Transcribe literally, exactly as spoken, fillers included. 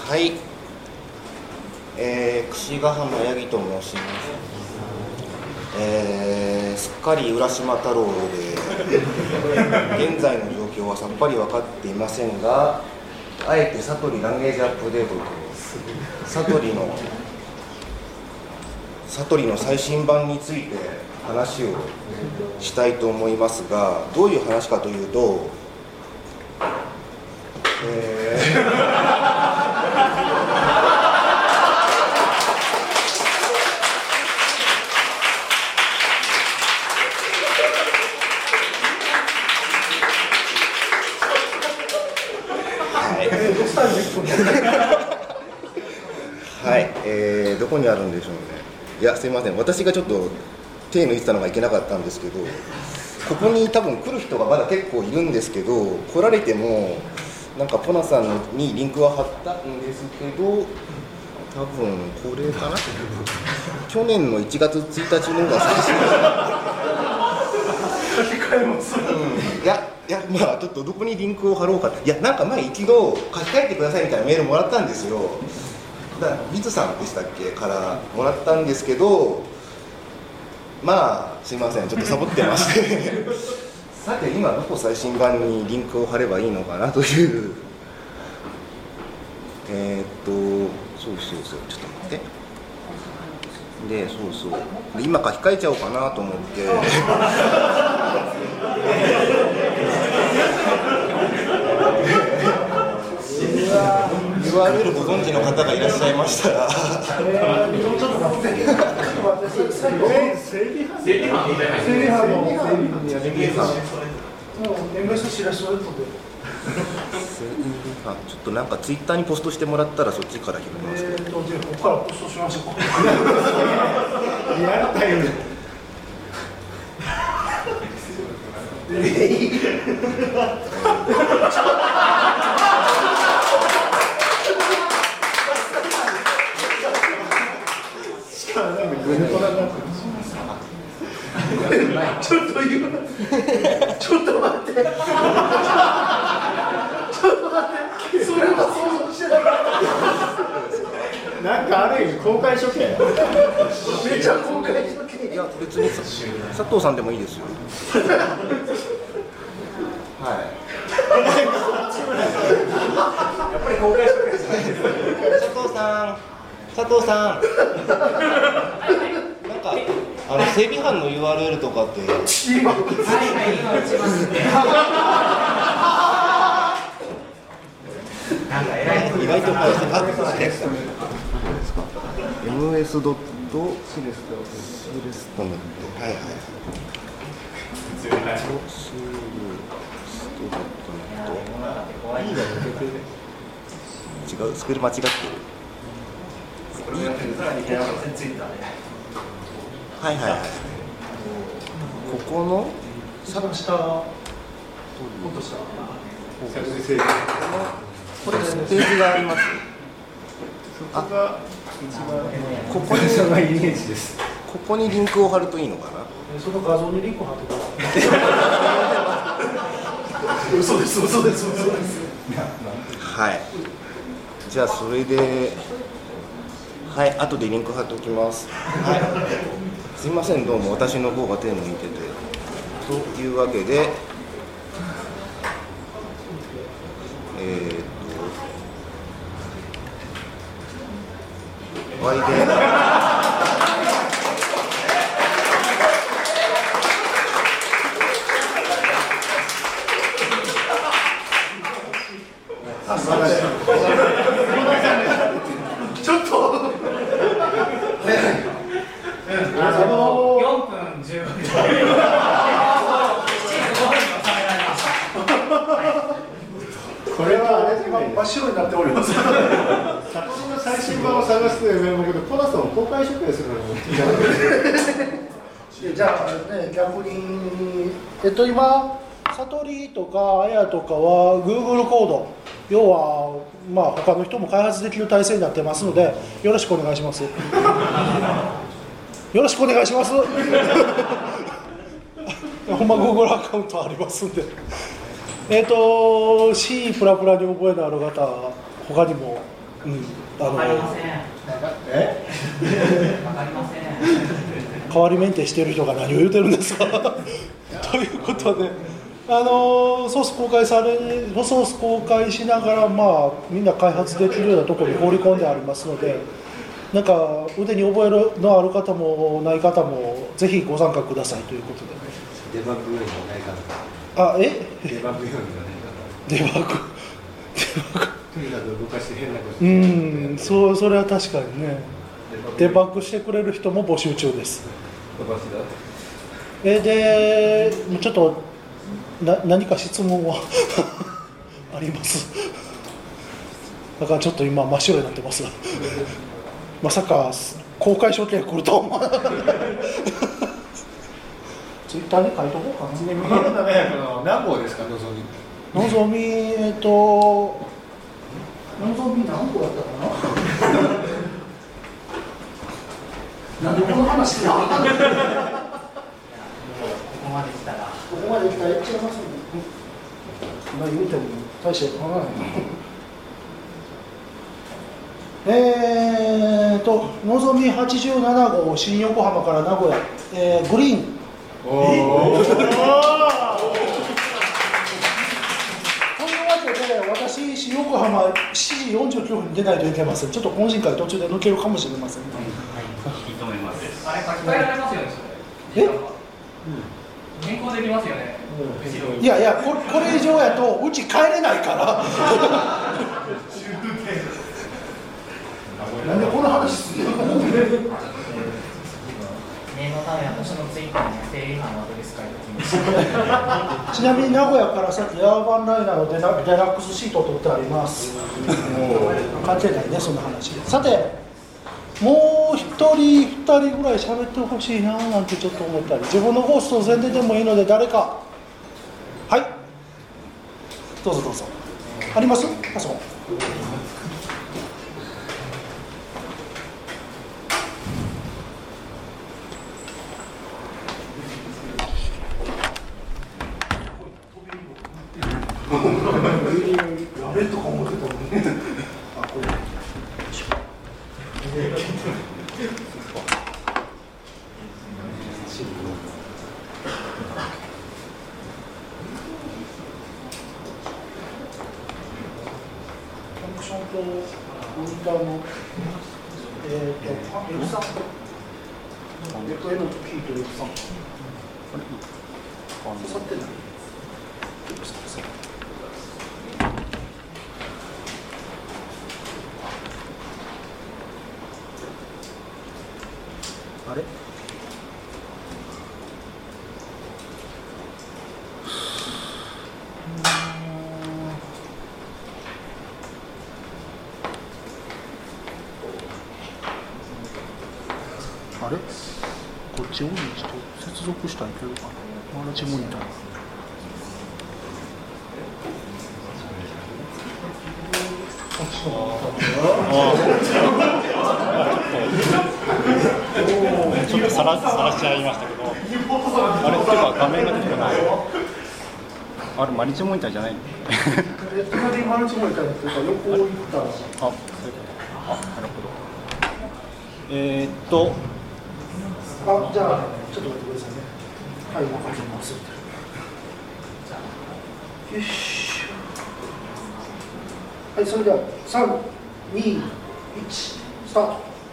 はい、えー、櫛ヶ浜八木と申します。えー、すっかり浦島太郎で現在の状況はさっぱり分かっていませんが、あえてサトリランゲージアップデートとサトリのサトリの最新版について話をしたいと思いますが、どういう話かというと、えーはい、えー、どこにあるんでしょうね。いや、すいません、私がちょっと手抜いてたのがいけなかったんですけど、ここに多分来る人がまだ結構いるんですけど、来られてもなんかポナさんにリンクは貼ったんですけど、多分これかな去年のいちがつついたちのが最新うん、いやいや、まあちょっとどこにリンクを貼ろうか、いや、なんか前一度書き換えてくださいみたいなメールもらったんですよ。だからビズさんでしたっけからもらったんですけど、まあすいません、ちょっとサボってましてさて今どこ最新版にリンクを貼ればいいのかなというえーっとそうそうそう、ちょっと待って、で、そうそうで、今書き換えちゃおうかなと思ってユーアールエル ご存知の方がいらっしゃいましたらちょっと待って整備班の整備班のちょっとなんかツイッターにポストしてもらったらそっちから拾いますけど、えーと、じゃあここからポストしましょうかリアルタイムちょっと言うちょっと待ってちょっと待って、それは想像してなかったなんかある意味公開処刑めっちゃ公開処刑。いや別に佐藤さんでもいいですよはいやっぱり公開処刑じゃないです佐藤さん佐藤さんなんかあの整備班の ユーアールエル とかって今打ちますねなんか偉い意外と返してあっですか エムエス ドットシレストネットはいはいスレストドットネット違うスペル間違ってるはいはいはい、ここの下の下もっと下これスページがあります。あ、ここにがイメージです。ここにリンクを貼るといいのかな。その画像にリンクを貼ってください嘘です嘘です嘘ですはい、じゃあそれではい、後でリンク貼っておきます。はい、すいません、どうも私の方が手抜いてて。というわけで、えー、っと、ワイで。ちょっと。よんぷんじゅうごびょうこれはあれ真っ白になっております作品の最新版を探すという名目でポナさんを公開処刑するのにじゃあね、逆にえっと今サトリとかアヤとかは Google コード、要はまあ他の人も開発できる体制になってますので、よろしくお願いしますよろしくお願いしますほんま Google アカウントありますんでえっと C プラプラに覚えのある方他にもうん、あのわかりません。 えわかりません。 代わりメンテしてる人が何を言うてるんですかということで、あのソース公開されソース公開しながら、まあ、みんな開発できるようなところに放り込んでありますので、なんか腕に覚えるのある方もない方もぜひご参加くださいということで。 デバッグ用にはない方。 あ、えデバッグ用にはないデバッグデバッグ方。とにかく動かして変なことうーん、そうそれは確かにね。デバッグしてくれる人も募集中です。 飛ばしだ。 えでちょっとな何か質問はあります。だからちょっと今真っ白になってます。まさか公開処刑来るとは思わなかったツイッターに書いとこうかな。 ちなみにこの何号ですか、のぞみ。 のぞみ、えっとのぞみ何個だったかななんでこの話するのここまで来たらここまで来たらやっちゃいますね。今言うても大して変わらないえーと、のぞみはちじゅうなな号新横浜から名古屋、えー、グリーン。おーというわけで、私、新横浜しちじよんじゅうきゅうふんに出ないといけません。ちょっと懇親会途中で抜けるかもしれません。はい、 いいと思います。あれ書き換えられますよね。え？変更できますよね。 いやいや、これ、これ以上やとうち帰れないから。なんでこの話するの？ 念のため私のツイッターに定違反のアドレス書いておきました。 ちなみに名古屋から先ヤーバンライナーのデラデラックスシートを取ってあります。関係ないね、その話。さて、もう一人二人ぐらい喋ってほしいななんてちょっと思ったり、自分のゴースト全然でもいいので誰か、はい、どうぞどうぞ。あります？あそこ。やれとか思ってたもんね。あ、これ。ファンクションとモニターのえっと エフスリー。エフエヌ と P と エフスリー。刺さってない。あれ？あれ？こっちを接続したらいけるかな。同じモニター。 ちょっとさらさらしちゃいましたけど、あれっていうか画面が出てこない。あれマルチモニターじゃない？ 隣マルチモニターっていうか横を行ったら。あ、 そういうこと。あ、なるほど。えー、っと、 あ、じゃあちょっと待ってくださいね。はい、わかります。よし。はい、それではさん、に、いち、スタート。